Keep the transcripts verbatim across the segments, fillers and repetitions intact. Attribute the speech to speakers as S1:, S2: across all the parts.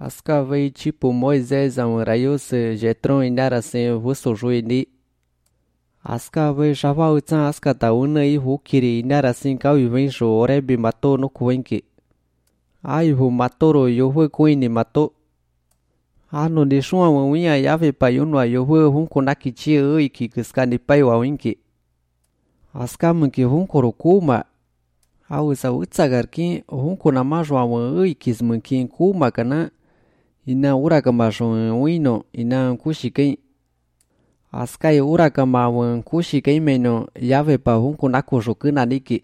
S1: Aska vei tipo Moisés ang rayos jetron inara se vuso juini. Aska vei shava utsan aska ta una i hukiri inara sin kau i vem sho orebi mato no kuenki. Ai hu matoro yo hu kuini mato. Ano de shua wawinha yave pa yunwa yo hu hunko nakichi e ki kiskani pai wawinki. Aska mki hunko rokuma. Au sa utsagarki hunko namajwa wa e kismki kuma kana. Ina uraka shon wino ina kushikei. Askai uraka ma wan kushikei meno yave pa hunko nako shokuna niki.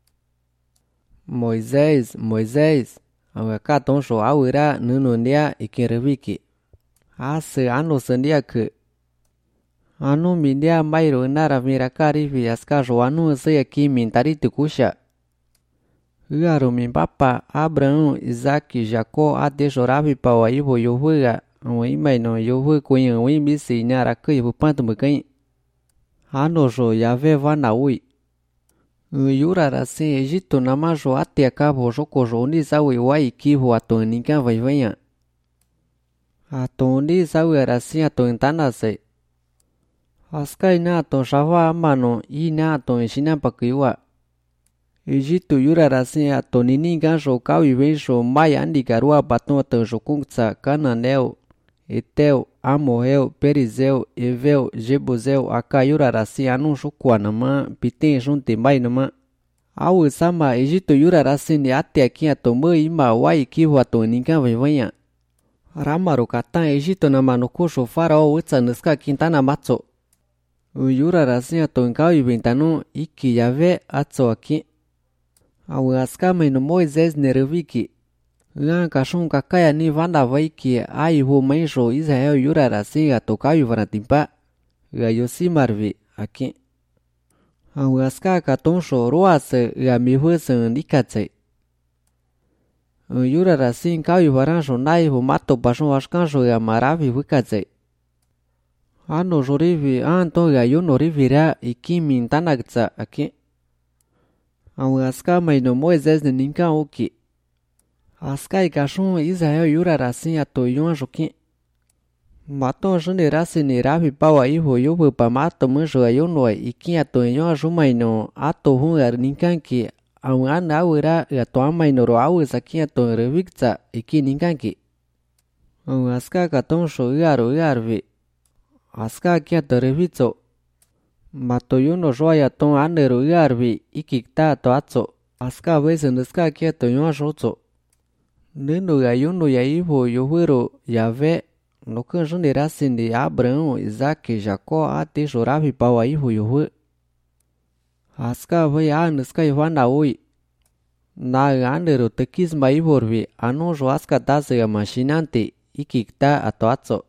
S1: Moisés, Moisés, au katon sho au ira nuno nia ikereviki. Ase ano sendia ke. Ano mindia mairo nara mirakari vi aska sho anu se aqui mintari tukusha. Uaro min papa Abraão, Isaac, Jacó ate choravi pa wa ivo yohuga. Wa imaino yohu kuyen wi misi nyara ke ivo panto mkain. Ano sho yave vana ui. Yura rasi Egito namajo ate akabo shoko shoni sawi wai kivo ato ninkan vaivanya. Ato ni sawi rasi ato intana se. Askai na ato shava amano i na ato ishina pakiwa. Egito yura rasi ato nininkan sho kau iven sho mai andi karua baton ato shokungtsa Cananeu, Eteu, Amorreu, Perizeu, Eveu, Jebuseu, aka yura rasi anu shokua nama piten shunte mai nama. Au sama Egito yura rasi ni ate aqui ato mo ima wai kivo ato ninkan vaivanya. Ramaru katan Egito nama no kusho farao utsa nuska quintana matzo. Yura rasi ato nkau iventanu iki yave atso aqui. Au askama no Moisés nereviki. Nga kashon kakaya ni vanda vaiki ai hu maisho Israel yura rasi ato kau ivanatimpa. Ga yosimarvi aqui. Au aska katonsho roase ga mihuesen nikatse. Yura rasi kau ivaransho nai hu mato pashon ashkansho ga maravi vikatse. Ano jorivi anto ga yono rivira ikimi intanagtsa aqui. Au aska maino Moisés ninkan oki. Aska ikashon Israel yura rasi ato yon shoki. Mato shone rasi ni ravi pawa iho yobu pa mato musho ayono iki ato yon shumaino ato hun ar ninkan ki. Au ana awira ato amaino ro awu saki ato revikta iki ninkan ki. Au aska katonsho iaro iarvi. Aska ki ato revitso. Mato yono shoya ton anero iarvi ikikta ato atso. Aska vesen aska ki ato yon shotso. Neno ya yono ya ivo yohuero yave. No kanjone rasi ni Abraão, Isaac, Jacó ate choravi pawa ivo yohu. Aska vai anuska ivana oi. Na anero tekisma ivorvi anojo aska tase ya machinante ikikta ato atso.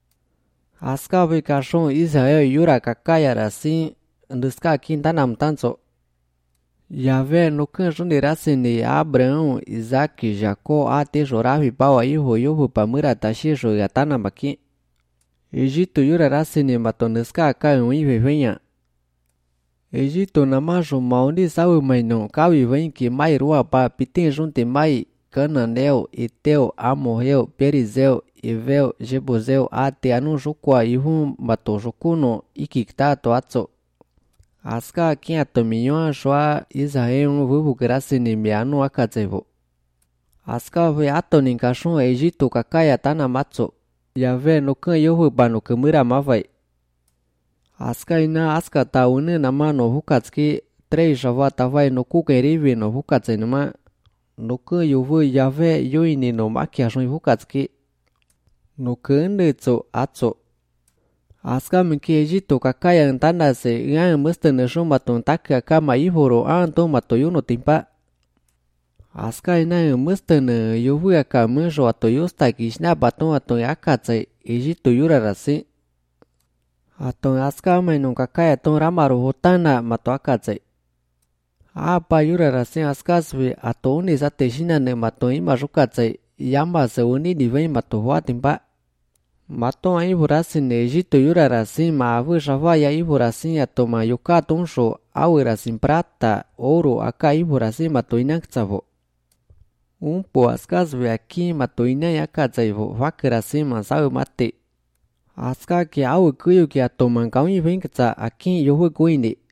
S1: Aska vai kashon Israel yura kakaya rasi nuska quintanam tanso. Yave no kanjone rasi ni Abraão, Isaac, Jacó ate choravi pawa iho yobu pamura tashisho yatana maki. Egito yura rasi ni matonuska kai ui vivenya. Egito namajo mauni sawi maino kawi venki mai rua pa piten junte mai Cananeu, Eteu, Amorreu, Perizeu, Eveu, Jebuseu ate anu shukwa ihun mato shukuno ikikta ato atso. Aska quem atominho shwa Israel vuvu grasi ni mianu akatsevo. Aska ve atonin kashon Egito kakaya tana matso. Yave no kan yohu banu kemura mavai. Aska ina aska ta une nama no hukatski três javata vai no kukerivi no hukatse nama. No kan yovu yave yoini no makiashon hukatski. No kan netso atso. Aska miki Egito kakaya antana se ngan mustene shumaton taka kama ihoro anto mato yono timpa. Aska ina mustene yovu aka musho ato yosta kishna baton ato akatse Egito yura rasi. Ato aska maino kakaya ton ramaru hotana mato akatse. Apa yura rasi askasvi ato uni sate shinane mato ima shukatse yama se uni niven mato hoa timpa. Maton ivo rasi ne Egito yura rasi ma avu shavaya ivo rasi atoma yoka tonsho awu rasi prata, ouro aka ivo rasi mato inaksavo. Un po askazve aquí matoina yakazaivo vakerasima sabe mate. Aska que au kuyu que a toman kauni vinkza aquí yo fui kuindi.